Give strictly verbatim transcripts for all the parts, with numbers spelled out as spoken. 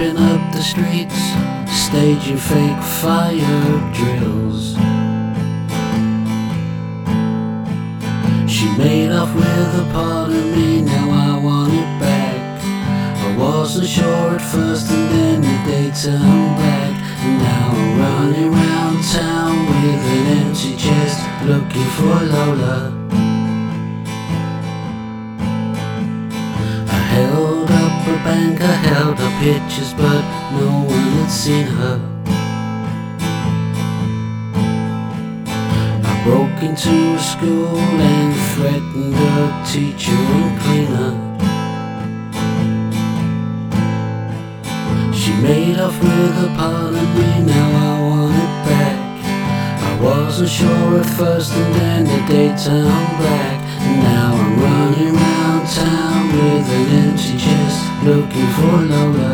ripping up the streets, staging fake fire drills. She made off with a part of me, now I want it back. I wasn't sure at first and then the day turned black. And now I'm running round town with an empty chest, looking for Lola. I held up a bank, I held up pictures, but no one had seen her. I broke into a school and threatened a teacher and cleaner. She made off with a part of me, now I want it back. I wasn't sure at first and then the day turned black. And now I'm running round town with an empty chest, looking for Lola.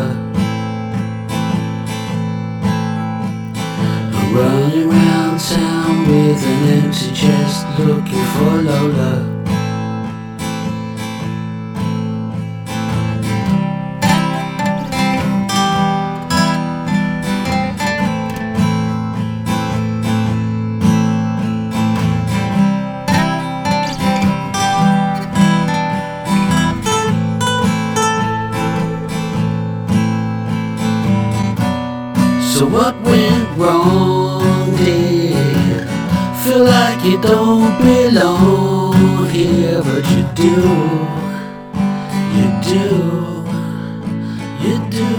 I'm running round town with an empty chest, looking for Lola. So what went wrong, dear? Feel like you don't belong here, but you do, you do, you do.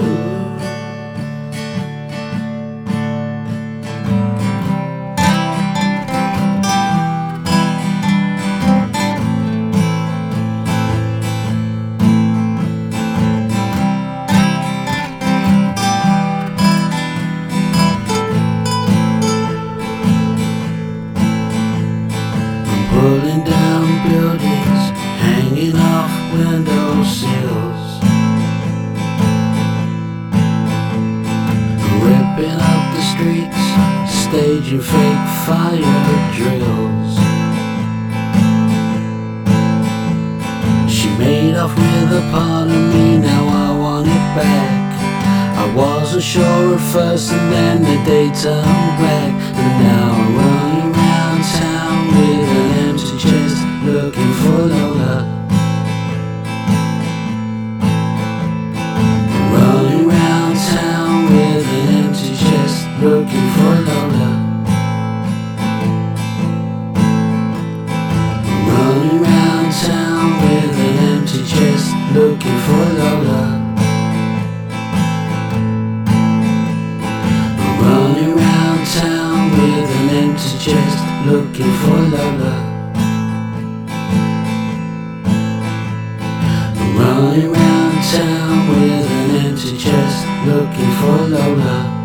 Pulling down buildings, hanging off window sills, ripping up the streets, staging fake fire drills. She made off with a part of me, now I want it back. I wasn't sure at first and then the day turned black. And now I'm running around town with an empty chest, looking for Lola. I'm running around town with an empty chest, looking for Lola. I'm running around town with an empty chest, looking for Lola. Running round town with an empty chest, looking for Lola. I'm running round town with an empty chest, looking for Lola.